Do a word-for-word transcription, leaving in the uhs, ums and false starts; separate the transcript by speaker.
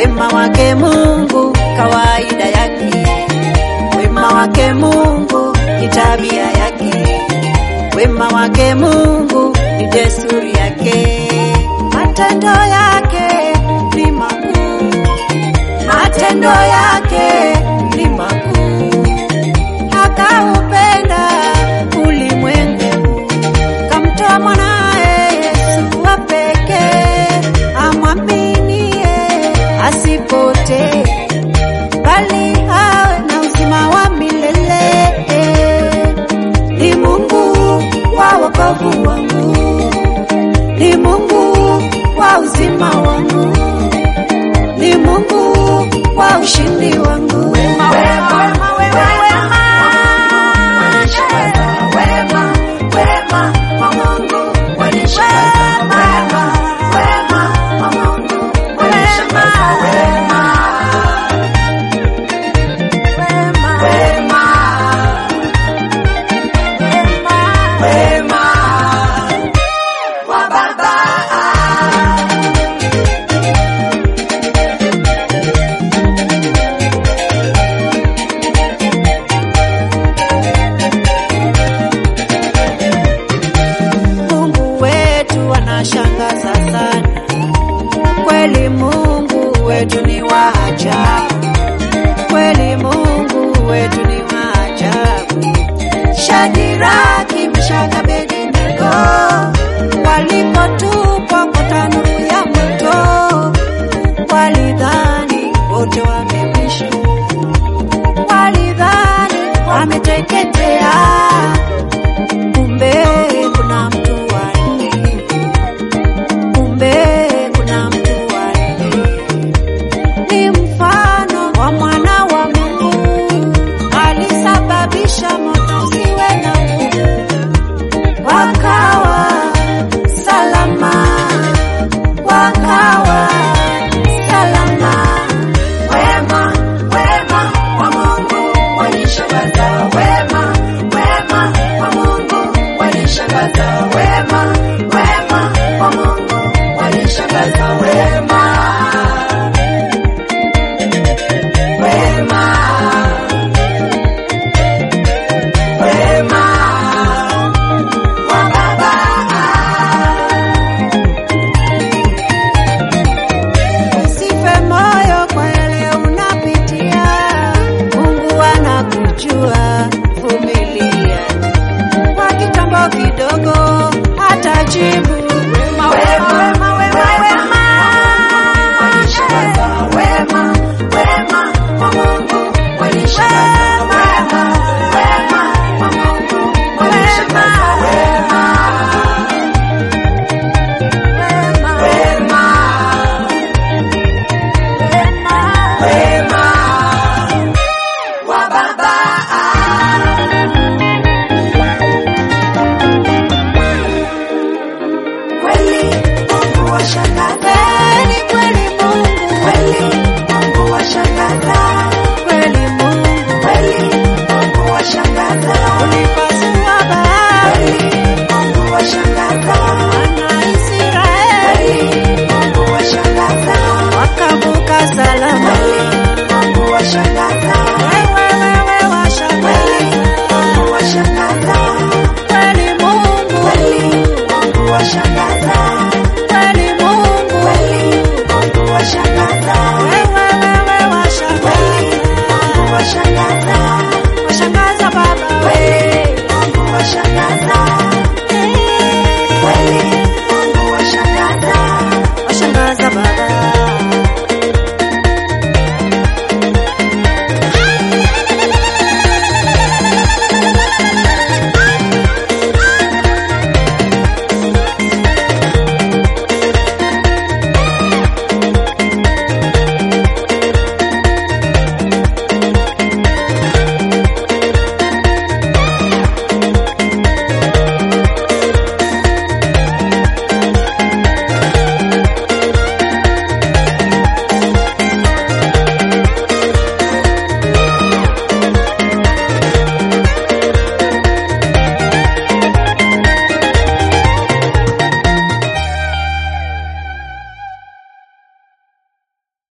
Speaker 1: wema wake Mungu kawaida yake, wema wake Mungu ni tabia yake, wema wake Mungu ni desturi yake, matendo yake ni makuu, matendo yake ni makuu. Akaupenda ulimwengu, kamtoa mwanae Yesu wa pekee, amwaminie asipotee, bali awe na uzima wa milele. Ni Mungu wa wokovu wangu, ni Mungu wa uzima wangu, ni Mungu wa ushindi wangu. Wema, wema, wema, wema, wema, wema wa Mungu wanishangaza, wema, wema wa Mungu wanishangaza, wema, wema, wema, wema wa Baba. Mungu wetu anashangaza sana, kweli Mungu wetu ni wa ajabu, kweli Mungu wetu ni wa ajabu. Shadraka, Meshaki, Abednego walipotupwa kwa tanuru ya moto, walidhani wote wamekwisha, walidhani wameteketea,